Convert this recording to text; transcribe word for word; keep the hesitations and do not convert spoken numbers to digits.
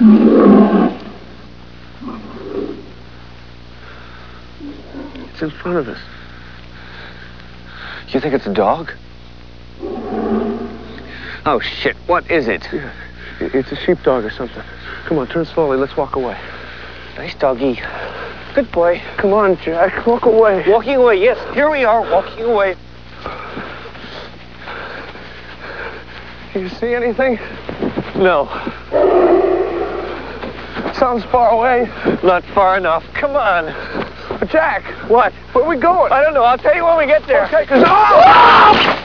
It's in front of us. You think it's a dog? Oh, shit. What is it? Yeah, it's a sheepdog or something. Come on, turn slowly. Let's walk away. Nice doggy. Good boy. Come on, Jack. Walk away. Walking away, yes. Here we are, walking away. Do you see anything? No. Sounds far away. Not far enough. Come on. Jack! What? Where are we going? I don't know. I'll tell you when we get there. Okay, 'cause... Oh!